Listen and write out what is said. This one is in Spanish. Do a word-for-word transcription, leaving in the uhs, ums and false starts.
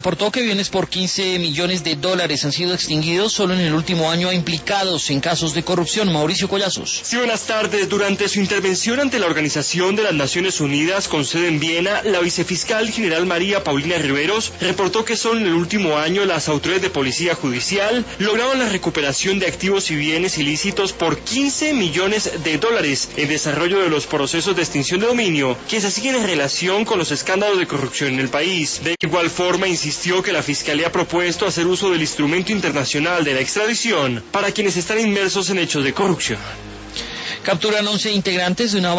Reportó que bienes por quince millones de dólares han sido extinguidos solo en el último año a implicados en casos de corrupción. Mauricio Collazos. Sí, buenas tardes. Durante su intervención ante la Organización de las Naciones Unidas con sede en Viena, la vicefiscal general María Paulina Riveros reportó que solo en el último año las autoridades de policía judicial lograron la recuperación de activos y bienes ilícitos por quince millones de dólares en desarrollo de los procesos de extinción de dominio que se siguen en relación con los escándalos de corrupción en el país. De igual forma, insistió que la Fiscalía ha propuesto hacer uso del instrumento internacional de la extradición para quienes están inmersos en hechos de corrupción. Capturan once integrantes de una